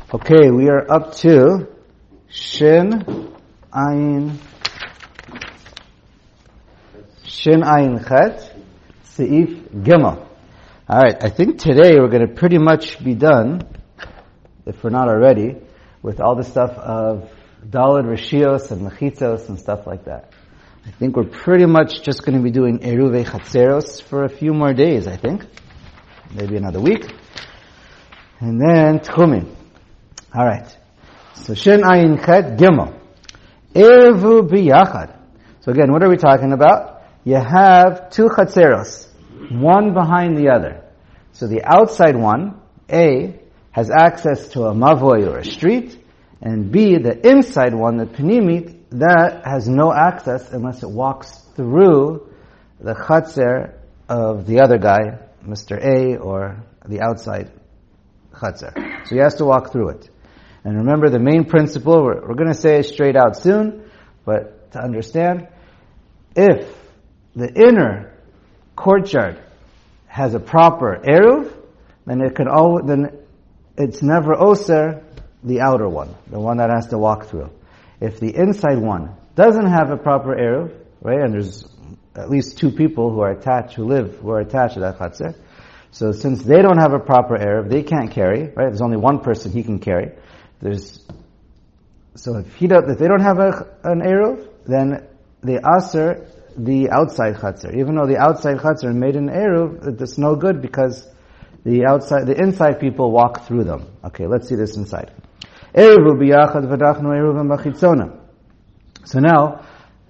Okay, we are up to Shin Ayin Chet Seif Gimel. Alright, I think today we're going to pretty much be done, if we're not already, with all the stuff of Daled Rishios and Mechitzos and stuff like that. I think we're pretty much just going to be doing Eruvei Chatzeros for a few more days, I think. Maybe another week. And then Tchumin. Alright. So Shin Ayin Chet Gimel. Erevu Biyachad. So again, what are we talking about? You have two Chatzeros, one behind the other. So the outside one, A, has access to a mavoy or a street, and B, the inside one, the Pnimit, that has no access unless it walks through the Chatzer of the other guy, Mr. A, or the outside Chatzer. So he has to walk through it. And remember the main principle, we're going to say it straight out soon, but to understand, if the inner courtyard has a proper eruv, then it's never oser the outer one, the one that has to walk through. If the inside one doesn't have a proper eruv, right, and there's at least two people who are attached to that chatzer, so since they don't have a proper eruv, they can't carry, right? There's only one person he can carry. So if they don't have an eruv, then they aser the outside chatzer. Even though the outside chatzer made an eruv, it's no good because the inside people walk through them. Okay, let's see this inside. Eruv biyachad v'dachnu eruv machitzona. So now,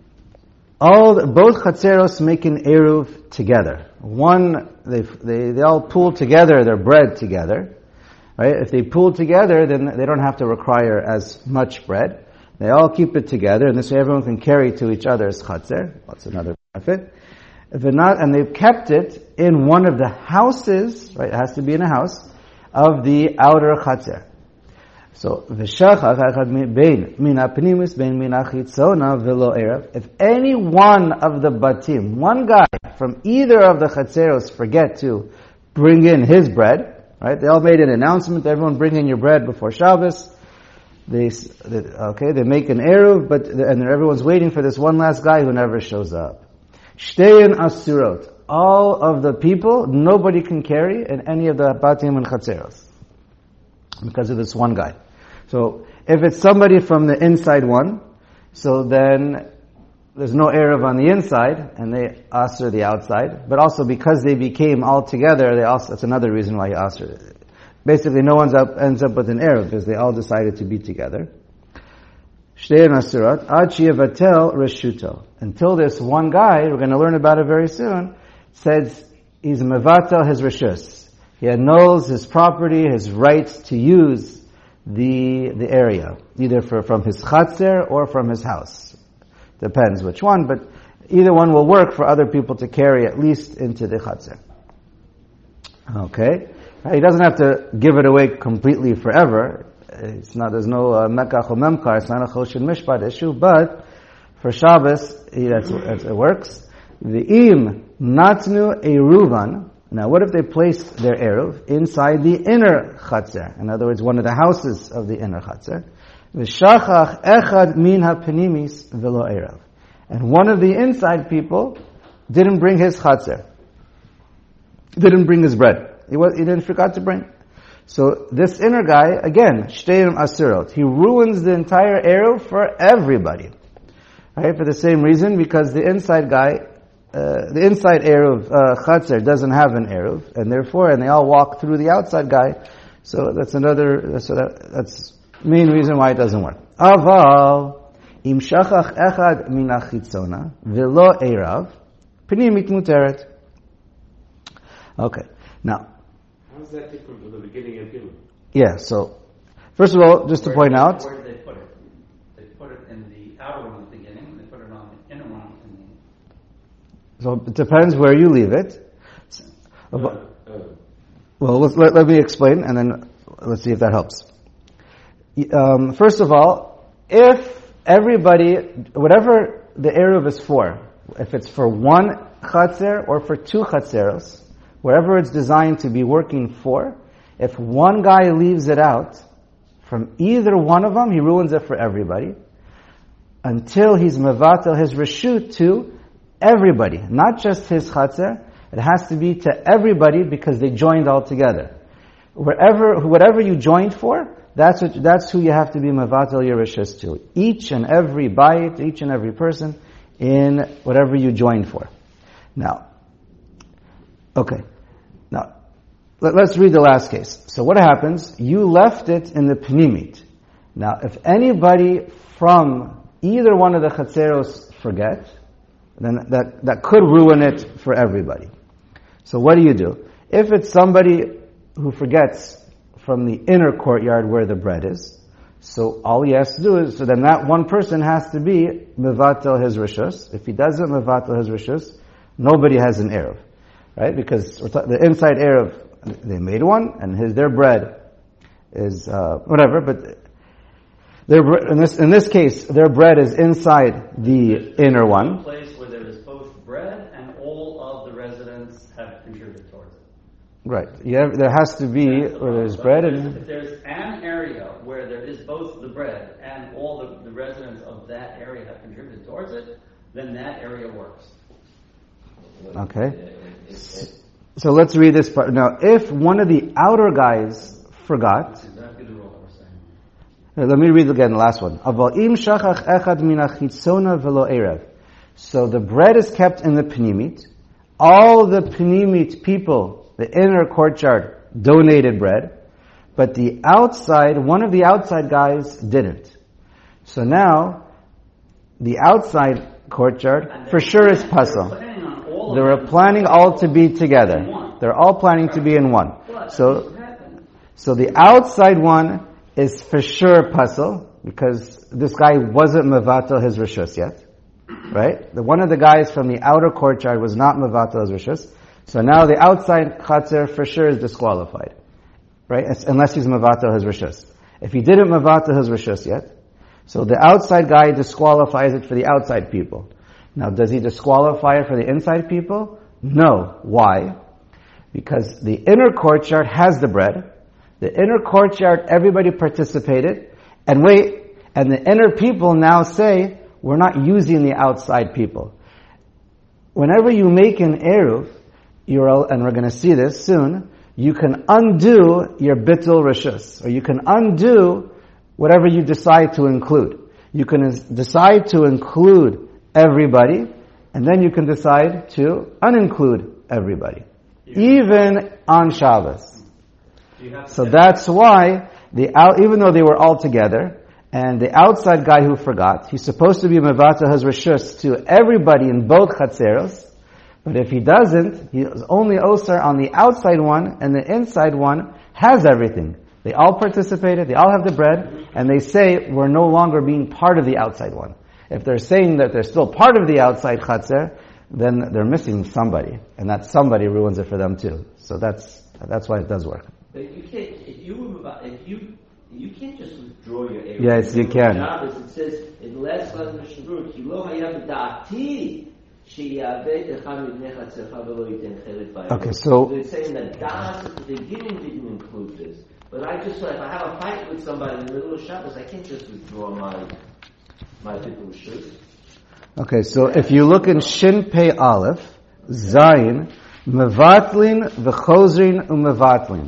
both chatzeros make an eruv together. One, they all pool together their bread together. Right? If they pool together, then they don't have to require as much bread. They all keep it together, and this way everyone can carry to each other's chatzer. That's another benefit. If they're not, and they've kept it in one of the houses, right? It has to be in a house of the outer chatzer. So v'shachach echad bein min hapnimis bein min hachitzona v'lo erev. If any one of the batim, one guy from either of the chatzeros forget to bring in his bread, right? They all made an announcement. Everyone bring in your bread before Shabbos. They make an eruv, and everyone's waiting for this one last guy who never shows up. Shtein asurot. All of the people, nobody can carry in any of the batim and chatzeros because of this one guy. So if it's somebody from the inside one, so then there's no eruv on the inside, and they aser the outside. But also because they became all together, that's another reason why he aser it. Basically, no one ends up with an eruv because they all decided to be together. Shtein asurat ad sheyevatel reshuto. Until this one guy, we're going to learn about it very soon, says he's mevatel his reshus. He annuls his property, his rights to use the area, either from his chatzer or from his house. Depends which one, but either one will work for other people to carry at least into the chatzer. Okay? He doesn't have to give it away completely forever. There's no mekach or memkar, it's not a choshen mishpat issue, but for Shabbos, it works. V'im natnu eruvan. Now, what if they place their eruv inside the inner chatzer? In other words, one of the houses of the inner chatzer. V'shachach echad min hapnimis v'lo eruv. And one of the inside people didn't bring his chatzer. Didn't bring his bread. He didn't forget to bring. So this inner guy, again, shteim asurot. He ruins the entire eruv for everybody. Right? For the same reason, because the inside guy, the inside eruv chatzer doesn't have an eruv, and they all walk through the outside guy. So that's that's main reason why it doesn't work. Aval im shachach echad min hachitzona v'lo eirav pnimit muteret. Okay, now. How is that different from the beginning of Gimel? Yeah, so first of all, just to point out. Where did they put it? They put it in the outer one at the beginning, and they put it on the inner one in the... So it depends where you leave it. Well, let me explain, and then let's see if that helps. First of all, if everybody, whatever the eruv is for, if it's for one chatzer or for two chatzeros, wherever it's designed to be working for, if one guy leaves it out from either one of them, he ruins it for everybody. Until he's mevatel his reshut to everybody, not just his chatzer. It has to be to everybody because they joined all together. Whatever you joined for, that's who you have to be mevatel your reshus to. Each and every bayit, each and every person in whatever you joined for. Now, okay. Now, let's read the last case. So what happens? You left it in the pnimit. Now, if anybody from either one of the chatzeros forget, then that could ruin it for everybody. So what do? If it's somebody who forgets from the inner courtyard where the bread is, so all he has to do is, so then that one person has to be mevatel his rishus. If he doesn't mevatel his rishus, nobody has an eruv, right? Because the inside eruv, they made one, and their bread is whatever. But in this case, their bread is inside the inner one. Place where there is both bread and all of the residents have contributed towards it. Right. There has to be where there's bread and... If there's an area where there is both the bread and all the residents of that area have contributed towards it, then that area works. Okay. So let's read this part. Now, if one of the outer guys forgot... That's exactly the rule that we're saying. Let me read again the last one. Aval im shachach echad min hachitzona velo erev. So the bread is kept in the pnimit. All the pnimit people, the inner courtyard, donated bread. But the outside, one of the outside guys didn't. So now, the outside courtyard, for sure is puzzle. They were planning all to be together. They're all planning to be in one. So the outside one is for sure puzzle, because this guy wasn't mevatel his rishus yet. Right? One of the guys from the outer courtyard was not mevatel his rishus. So now the outside chatzer for sure is disqualified. Right? Unless he's mevatel his rishus. If he didn't mevatel his rishus yet, so the outside guy disqualifies it for the outside people. Now, does he disqualify it for the inside people? No. Why? Because the inner courtyard has the bread. The inner courtyard, everybody participated. And the inner people now say, we're not using the outside people. Whenever you make an eruv, and we're going to see this soon, you can undo your bittul rishus, or you can undo whatever you decide to include. You can decide to include everybody, and then you can decide to uninclude everybody, even on Shabbos. So that's why even though they were all together, and the outside guy who forgot, he's supposed to be mevatel his rishus to everybody in both chatzeros. But if he doesn't, he's only osar on the outside one, and the inside one has everything. They all participated, they all have the bread, and they say we're no longer being part of the outside one. If they're saying that they're still part of the outside chatzer, then they're missing somebody, and that somebody ruins it for them too. So that's why it does work. But you can't, you can't just withdraw your eruv. Yes, you can. It says in last Mishnah Berurah, ki lo hayam da'ati sheyaved echad mibnei chatzecha velo yiten chelet b'ayim. Okay, so they're saying that das at the beginning didn't include this. But I just thought if I have a fight with somebody in the middle of Shabbos, I can't just withdraw my bittul rishus. Okay, so if you look in Shin Pei Aleph, Zayin, mevatlin v'chozrin u'mevatlin.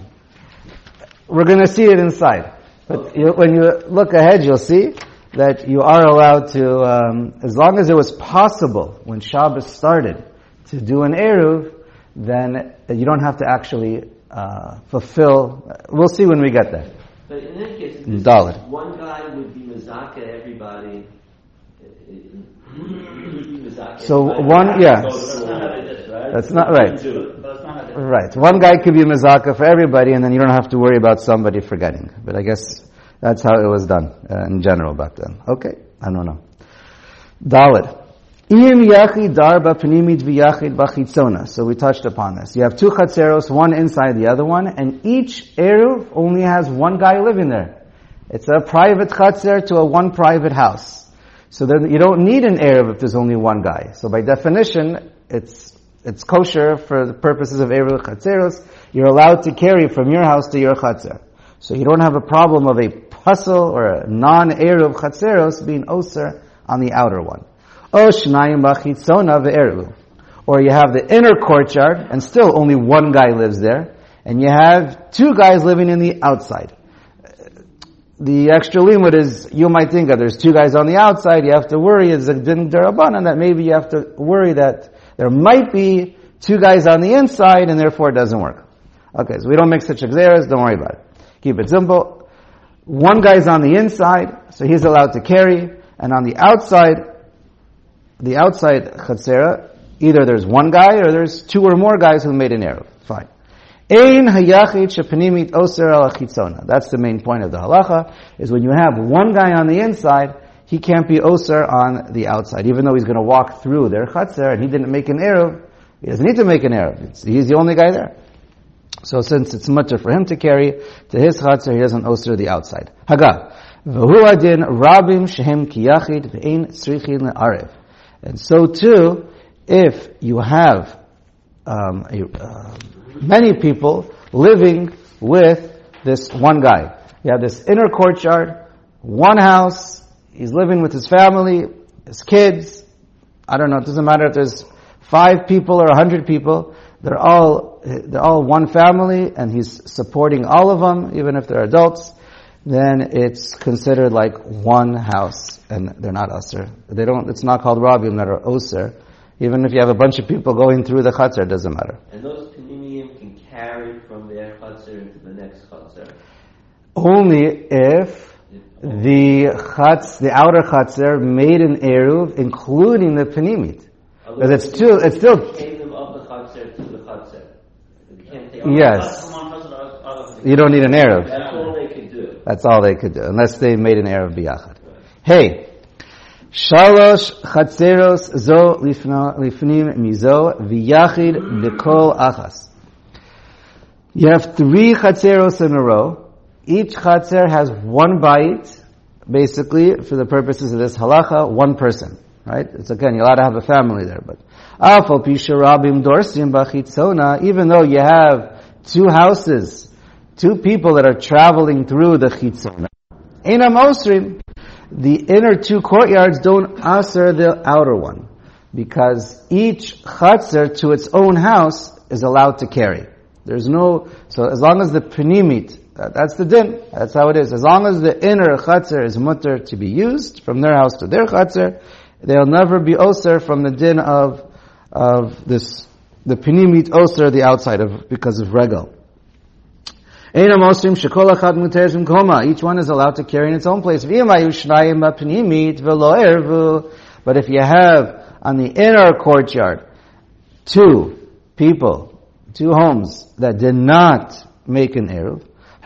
We're going to see it inside. But when you look ahead, you'll see that you are allowed to, as long as it was possible when Shabbos started to do an eruv, then you don't have to actually fulfill. We'll see when we get there. But in any case, one guy would be mezaka everybody. So one, yeah. That's not right. Right. One guy could be mezaka for everybody, and then you don't have to worry about somebody forgetting. But I guess that's how it was done in general back then. Okay, I don't know. Dalet. Im yachid darba pnimit v'yachid b'chitzona. So we touched upon this. You have two chatzeros, one inside the other one, and each eruv only has one guy living there. It's a private chatzer to one private house. So then you don't need an eruv if there's only one guy. So by definition, it's kosher for the purposes of eruv chatzeros. You're allowed to carry from your house to your chatzer. So you don't have a problem of a hustle or a non-eruv chatzeros being oser on the outer one. O shnayim bachitzona ve'eruv. Or you have the inner courtyard, and still only one guy lives there, and you have two guys living in the outside. The extra limud is, you might think that there's two guys on the outside, you have to worry, it's a din derabanan, that maybe you have to worry that there might be two guys on the inside, and therefore it doesn't work. Okay, so we don't make such exeras, don't worry about it. Keep it simple. One guy's on the inside, so he's allowed to carry, and on the outside chatzera, either there's one guy or there's two or more guys who made an eruv. Fine. Ein hayachid shepanimit oser al chitzona. That's the main point of the halacha, is when you have one guy on the inside, he can't be oser on the outside. Even though he's going to walk through their chatzer and he didn't make an eruv, he doesn't need to make an eruv. He's the only guy there. So since it's mutter for him to carry to his chatzer, he doesn't oser the outside. Haga. V'hu adin rabim shehem kiyachid v'ein tzrichin le'arev. And so too, if you have many people living with this one guy. You have this inner courtyard, one house, he's living with his family, his kids. I don't know, it doesn't matter if there's 5 people or 100 people. They're all one family, and he's supporting all of them, even if they're adults. Then it's considered like one house, and they're not osir. It's not called rabim that are osir. Even if you have a bunch of people going through the chatzar, it doesn't matter. And those panimim can carry from their chatzar into the next chatzar. Only if the outer chatzar made an eruv, including the panimit. Because it's still. Take them of the chatzar to the chatzar. You can't take Yes. You don't need an eruv. That's all they could do. That's all they could do, unless they made an eruv biyachad. Hey. Shalosh chatzeros zo lifnim mizo v'yachid b'kol achas. You have 3 chatzeros in a row. Each chatzer has one bayit, basically, for the purposes of this halacha, one person. Right? It's again, you're allowed to have a family there, but afal pisha rabim dorsim bachitzona, even though you have 2 houses, 2 people that are traveling through the chitzona, einam osrim, the inner 2 courtyards don't aser the outer one, because each chatzar to its own house is allowed to carry. So as long as the panimit, that's the din, that's how it is. As long as the inner chatzar is mutter to be used from their house to their chatzar, they'll never be oser from the din of this, the panimit oser the outside of, because of regal. Each one is allowed to carry in its own place. But if you have on the inner courtyard 2 people, 2 homes that did not make an eruv,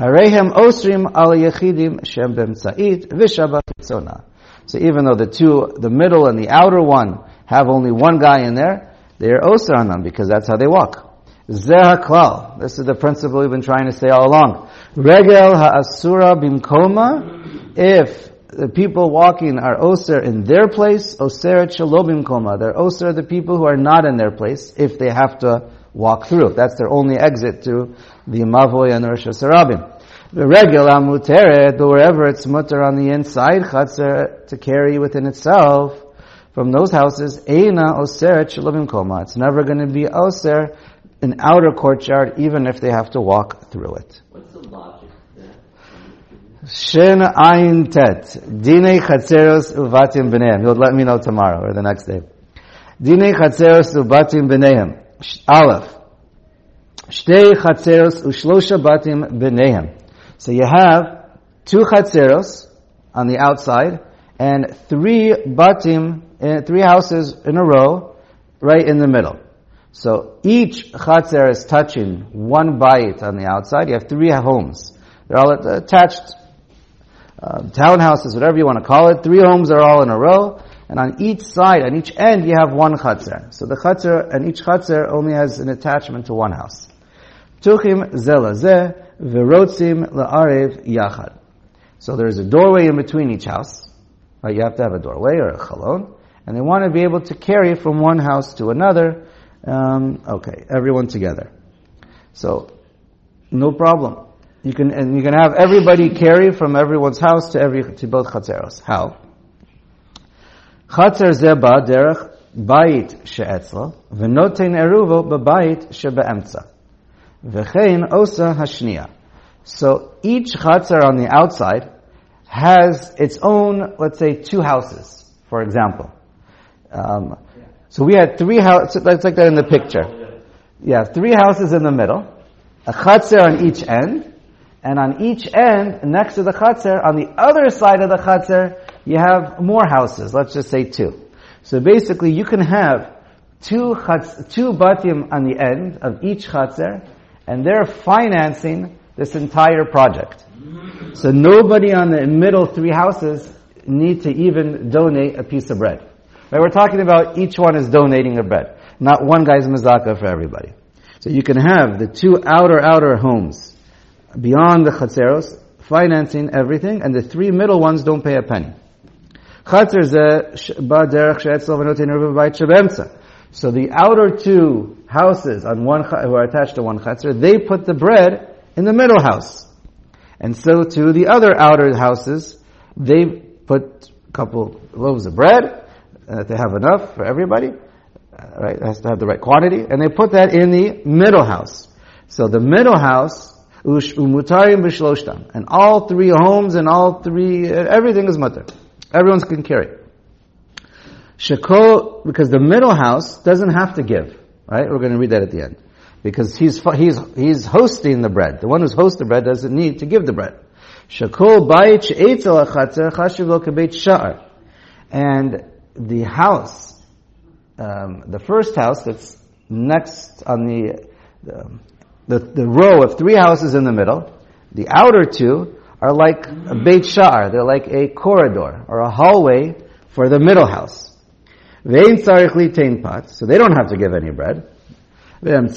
so even though the middle and the outer one have only one guy in there, they are oser on them because that's how they walk. Zeh klal. This is the principle we've been trying to say all along. Regel ha'asura bimkoma. If the people walking are oser in their place, oseret shelo bimkoma. They're oser the people who are not in their place if they have to walk through. That's their only exit to the mavoy and Rosh Hashanah. The regel ha'muteret, but wherever it's mutter on the inside, chatzar to carry within itself from those houses, eina oseret shelo bimkoma. It's never going to be oser an outer courtyard, even if they have to walk through it. What's the logic there? Shin ayin tet. Dinei chatzeros uvatim b'nehem. You'll let me know tomorrow or the next day. Dinei chatzeros uvatim b'nehem. Aleph. Shtei chatzeros ushlosha batim b'nehem. So you have 2 chatzeros on the outside and 3 batim, 3 houses in a row right in the middle. So each chatzer is touching one bayit on the outside. You have 3 homes. They're all attached townhouses, whatever you want to call it. 3 homes are all in a row. And on each side, on each end, you have one chatzer. So the chatzer, and each chatzer only has an attachment to one house. Tuchim zelazeh v'rotzim la'arev yachad. So there's a doorway in between each house. You have to have a doorway or a chalon. And they want to be able to carry from one house to another. Everyone together. So, no problem. you can have everybody carry from everyone's house to both chatzeros. How? Chatzer ze ba derech bayit she'etzlo, v'noten eruvo b'bayit she'be'emtza, v'chein osa hashniya. So each chatzer on the outside has its own, let's say, 2 houses, for example. So we had 3 houses, let's take that in the picture. Yeah, 3 houses in the middle, a chatzer on each end, and on each end, next to the chatzer, on the other side of the chatzer, you have more houses, let's just say 2. So basically you can have 2 batim on the end of each chatzer, and they're financing this entire project. So nobody on the middle 3 houses need to even donate a piece of bread. Right? We're talking about each one is donating a bread. Not one guy's mezaka for everybody. So you can have the 2 outer homes beyond the chatzeros financing everything, and the 3 middle ones don't pay a penny. So the outer 2 houses on one who are attached to one chatzer, they put the bread in the middle house. And so to the other outer houses, they put a couple loaves of bread, they have enough for everybody, right? It has to have the right quantity, and they put that in the middle house. So the middle house, umutarim b'shloshtam, and all 3 homes and all 3, everything is mutter. Everyone can carry. Shekol, because the middle house doesn't have to give, right? We're going to read that at the end. Because he's hosting the bread. The one who's hosting the bread doesn't need to give the bread. Shekol bayit she'etzel hachatzer chashiv lo kebeit sha'ar. And the house, the first house that's next on the row of 3 houses in the middle, the outer 2 are like a beit sha'ar. They're like a corridor or a hallway for the middle house. Ve'in tzarich litein pat, so they don't have to give any bread. And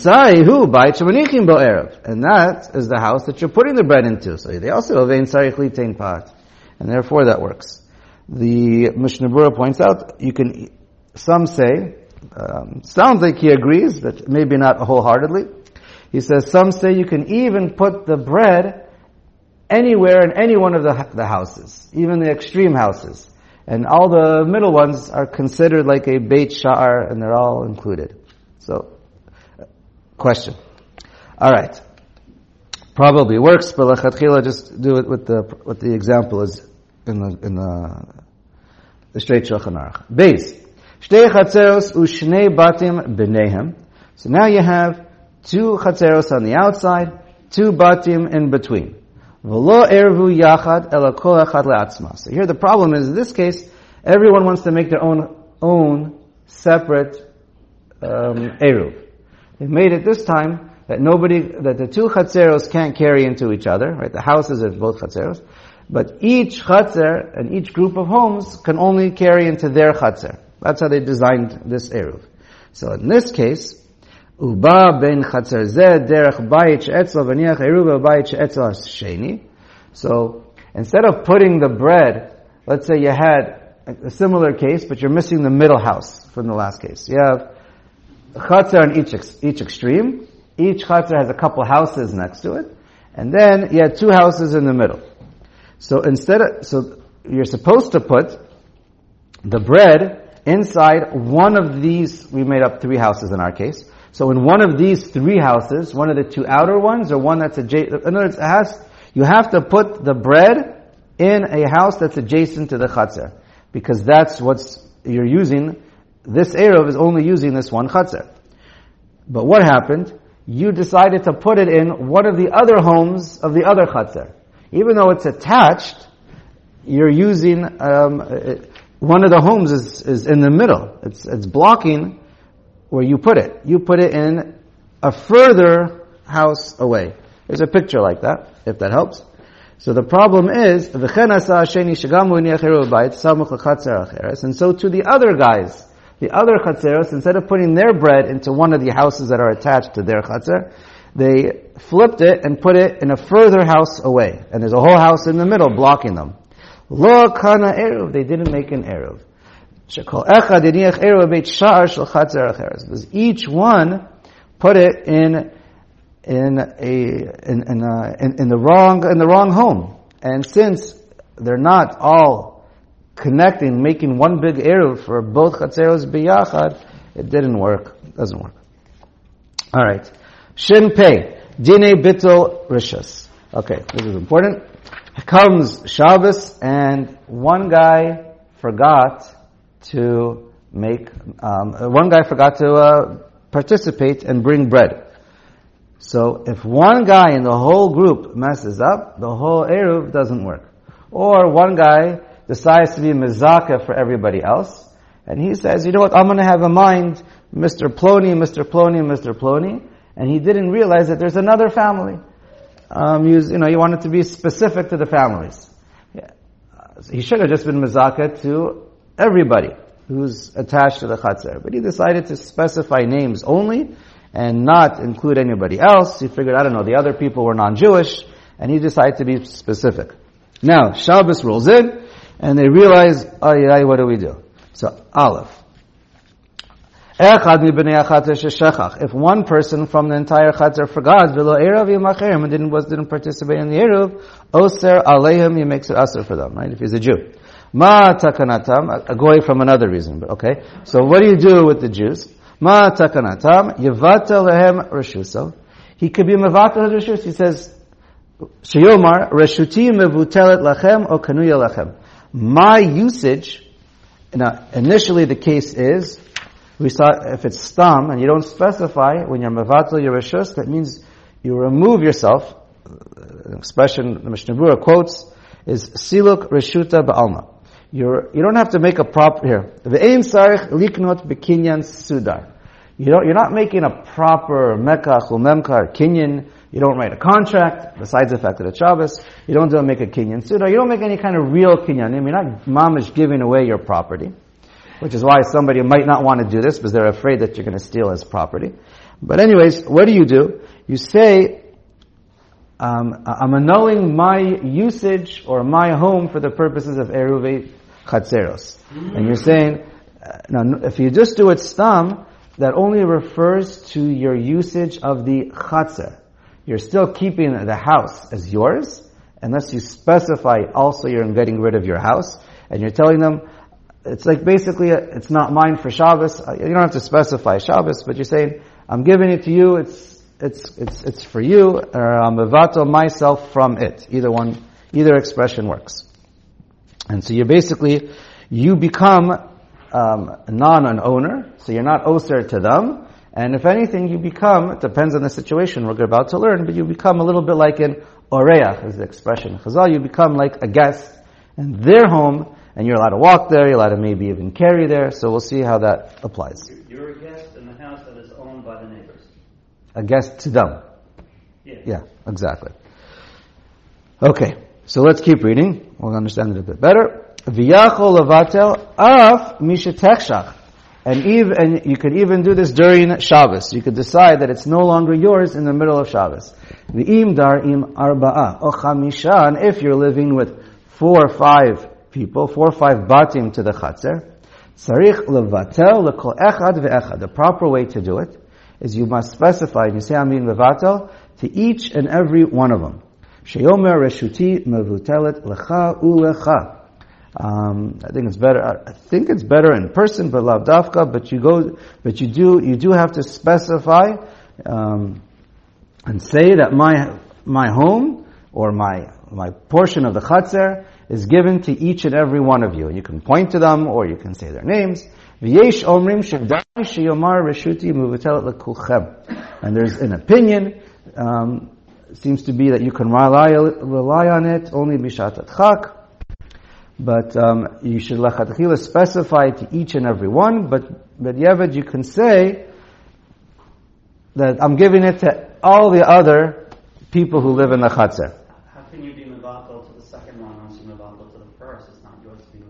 that is the house that you're putting the bread into. So they also have ve'in tzarich litein pat, and therefore that works. The Mishnah Berurah points out, some say, sounds like he agrees, but maybe not wholeheartedly. He says, some say you can even put the bread anywhere in any one of the houses, even the extreme houses. And all the middle ones are considered like a beit sha'ar, and they're all included. So, question. Alright. Probably works, but lechatchila, just do it with the example is in the straight Shulchan Aruch. Beis. Shtei chatzeros u'shnei batim b'neihem. So now you have 2 chatzeros on the outside, 2 batim in between. V'lo ervu yachad ela kol echad le'atzma. So here the problem is, in this case, everyone wants to make their own separate eruv. They made it this time that the 2 chatzeros can't carry into each other, right? The houses are both chatzeros, but each chatzer and each group of homes can only carry into their chatzer. That's how they designed this eruv. So in this case, Uba ben chatzer zeh derech bayit she'etzlo v'niach eruv bayit she'etzlo sheni. So instead of putting the bread, let's say you had a similar case, but you're missing the middle house from the last case. You have a chatzer on each extreme. Each chatzer has a couple houses next to it, and then you had 2 houses in the middle. So so you're supposed to put the bread inside one of these. We made up 3 houses in our case. So in one of these 3 houses, one of the 2 outer ones, or one that's adjacent, in other words, you have to put the bread in a house that's adjacent to the chatzer, because that's you're using. This eruv is only using this one chatzer. But what happened? You decided to put it in one of the other homes of the other chatzer. Even though it's attached, you're using, one of the homes is in the middle. It's blocking where you put it. You put it in a further house away. There's a picture like that, if that helps. So the problem is, and so to the other guys, the other chatzeros, instead of putting their bread into one of the houses that are attached to their chatzer, they flipped it and put it in a further house away. And there's a whole house in the middle blocking them. Lo kana eruv, they didn't make an eruv. Because each one put it in in the wrong home. And since they're not all connecting, making one big eruv for both chatzeros biyachad, it didn't work. It doesn't work. All right. Shin Pei. Dine Bittul Rishas. Okay, this is important. Comes Shabbos, and one guy forgot to participate and bring bread. So if one guy in the whole group messes up, the whole eruv doesn't work. Or one guy decides to be mezakeh for everybody else, and he says, you know what, I'm going to have in mind Mr. Plony, Mr. Plony, Mr. Plony, and he didn't realize that there's another family. You wanted to be specific to the families. Yeah. So he should have just been mezakeh to everybody who's attached to the chatzar. But he decided to specify names only and not include anybody else. He figured, the other people were non-Jewish, and he decided to be specific. Now, Shabbos rolls in, and they realize, what do we do? So, Aleph. If one person from the entire chatzar forgot, and didn't participate in the eruv, oser aleihim, he makes it aser for them, right? If he's a Jew. Ma takanatam, a goy from another reason, but okay. So what do you do with the Jews? Ma takanatam, yevata lehem reshuso. He could be mevatel reshus. He says, sheyomar, reshuti mevutelet lachem o kanuya lachem. My usage, now initially the case is, we saw if it's stam and you don't specify when you're mevatel your reshus, that means you remove yourself. An expression the Mishnah Berurah quotes is siluk reshuta ba'alma. You don't have to make a proper here. Ve'ein sarich liknot bekinyan sudar. You're not making a proper mekach umemkar kinyan. You don't write a contract. Besides the fact that it's Shabbos, you don't make a kinyan sudar. You don't make any kind of real kinyanim. You're not mamish giving away your property. Which is why somebody might not want to do this because they're afraid that you're going to steal his property. But anyways, what do? You say, I'm annulling my usage or my home for the purposes of Eruvei Chatzeros. And you're saying, now if you just do it stam, that only refers to your usage of the Chatzer. You're still keeping the house as yours, unless you specify also you're getting rid of your house, and you're telling them, it's like basically, it's not mine for Shabbos. You don't have to specify Shabbos, but you're saying, I'm giving it to you, it's for you, or I'm mevatel myself from it. Either expression works. And so you become, an owner, so you're not oser to them, and if anything, you become, it depends on the situation we're about to learn, but you become a little bit like an oreach, is the expression. Chazal, you become like a guest in their home, and you're allowed to walk there, you're allowed to maybe even carry there, so we'll see how that applies. You're a guest in the house that is owned by the neighbors. A guest to them. Yeah, exactly. Okay, so let's keep reading. We'll understand it a bit better. V'yachol levatel af mishetechshach. And you could even do this during Shabbos. You could decide that it's no longer yours in the middle of Shabbos. V'im dar im arba'a o chamisha. And if you're living with 4 or 5 people, 4 or 5 batim to the chatzer, tzarich levatel lekol echad ve'echad. The proper way to do it is you must specify, and you say I'm being levatel, to each and every one of them. Sheyomer reshuti mevutelet lecha ulecha. I think it's better in person, but lav dafka. But you do have to specify and say that my home or my portion of the chatzer is given to each and every one of you. And you can point to them, or you can say their names. V'yesh omrim shevdai sheyomar reshuti mevutelet lekulchem. And there's an opinion. Seems to be that you can rely on it only bishat chak. But you should lechatchila specify to each and every one. But Yevad, you can say that I'm giving it to all the other people who live in the chatzar. How can you be mevatel to the second one once you mevatel to the first? It's not yours to be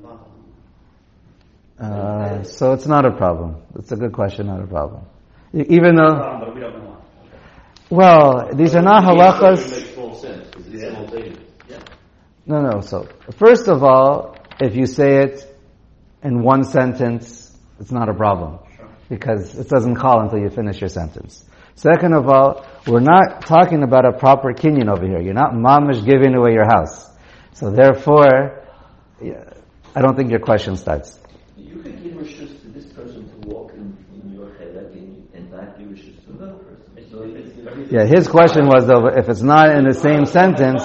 mevatel. So it's not a problem. It's a good question, not a problem. Even though, but we don't know why. Well, these are not halachas. It makes full sense because it's simultaneous. No. So, first of all, if you say it in one sentence, it's not a problem. Sure. Because it doesn't call until you finish your sentence. Second of all, we're not talking about a proper kinyan over here. You're not mamish giving away your house. So therefore, I don't think your question starts. You could give rishus to this person to walk in your chelek and not give rishus to another person. So it's Yeah, his question was though, if it's not in the same sentence.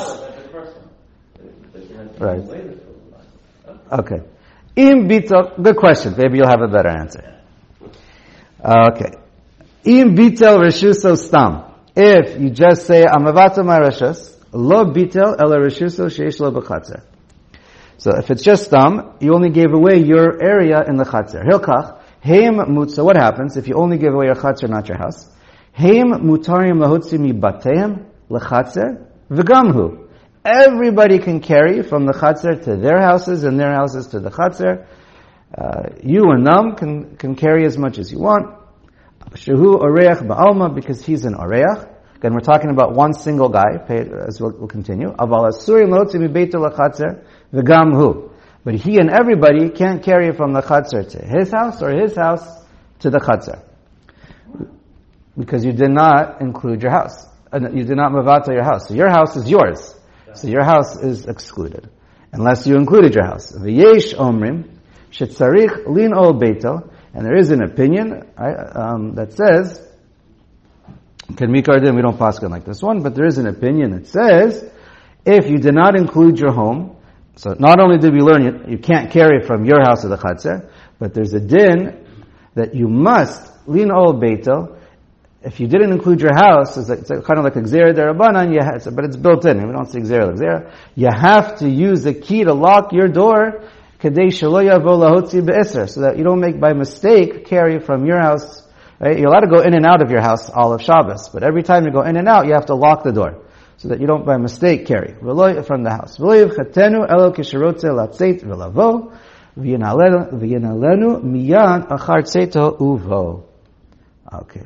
Right. Okay. Im bitel, good question. Maybe you'll have a better answer. Okay. Im bitel reshuso stam. If you just say, amavata my reshus, lo bitel ela reshuso sheish lo b'chatzer. So if it's just stam, you only gave away your area in the chatzer. Hilkach, heim mutza, what happens if you only give away your chatzer, not your house? Heim mutarim lahutzi mi bateim lechatzer v'gamhu. Everybody can carry from the chatzer to their houses and their houses to the chatzer. You and them can carry as much as you want. Shehu oreach ba'alma, because he's an oreach. Again, we're talking about one single guy, as we'll continue. Aval asurim lahutzi mi beito lechatzer v'gamhu. But he and everybody can't carry from the chatzer to his house or his house to the chatzer. Because you did not include your house. You did not mavata your house. So your house is yours. So your house is excluded. Unless you included your house. V'yesh omrim, shetzarich lin ol beito, and there is an opinion that says, we don't paskin like this one, but there is an opinion that says, if you did not include your home, so not only did we learn you can't carry from your house to the chatzer, but there's a din that you must lin ol beito. If you didn't include your house, it's kind of like a gzera derabanan, but it's built in. We don't say gzera. You have to use the key to lock your door, kadei shelo yavo lahotzi be'eser, so that you don't make by mistake carry from your house. Right? You're allowed to go in and out of your house all of Shabbos, but every time you go in and out, you have to lock the door, so that you don't by mistake carry from the house. V'loy elo kisherotze latzeit v'lavo v'yenalenu miyan achar tzeito uvo. Okay.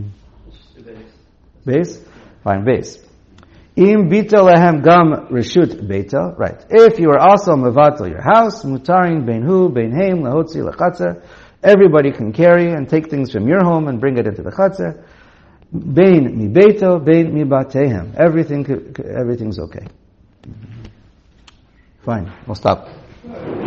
Base? Fine, base. Im bita lehem gam reshut beita. Right. If you are also mevatel your house, mutarin bein hu, bein heim, lahotzi lechatzer. Everybody can carry and take things from your home and bring it into the chatzer. Bein mi beito, bein mi batehem. Everything's okay. Fine. We'll stop.